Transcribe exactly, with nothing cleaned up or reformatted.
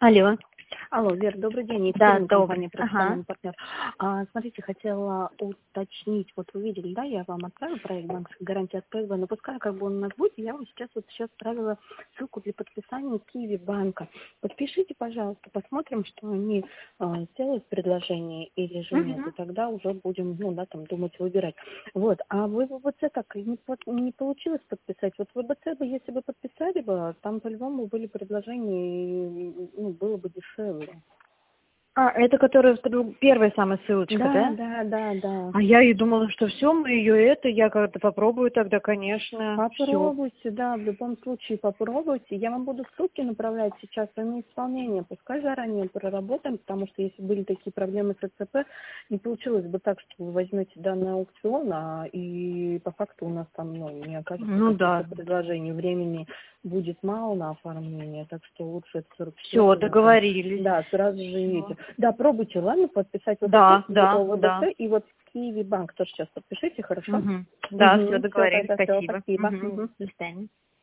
Алло. Алло, Вер, добрый день. Да, Екатерина, добрый. компания «Профессиональный Ага. партнер». А, смотрите, хотела уточнить. Вот вы видели, да, я вам отправила проект банковской гарантии от ПСБ, но пускай как бы он у нас будет, я вам сейчас вот сейчас отправила ссылку для подписания Киви банка. Подпишите, пожалуйста, посмотрим, что они а, сделают предложение или же нет, и Мгм. тогда уже будем, ну, да, там, думать, выбирать. Вот, а вы в ВБЦ так и не, по- не получилось подписать? Вот в ВБЦ бы, если бы подписали бы, там по-любому были предложения, и, ну, было бы дешевле. А, это которая вторую- первая самая ссылочка, Да, да? да, да, да. А я и думала, что все, мы ее это, я как-то попробую тогда, конечно, все. Попробуйте, да, в любом случае попробуйте. Я вам буду ссылки направлять сейчас на исполнение. Пускай заранее проработаем, потому что если были такие проблемы с ЭЦП, не получилось бы так, что вы возьмете данный аукцион, а и по факту у нас там, ну, не окажется Ну каких-то да. предложений. Времени будет мало на оформление, так что лучше это сорок четыре Все, часа. договорились. Да, сразу же Всё. идите. Да, пробуйте, ладно, подписать ВБЦ, Да, да, да. ВБЦ и вот Киви банк тоже сейчас подпишите, хорошо? Мгм. Да, все Угу, все, договорились, тогда все, спасибо. спасибо. Мгм. Угу. До свидания.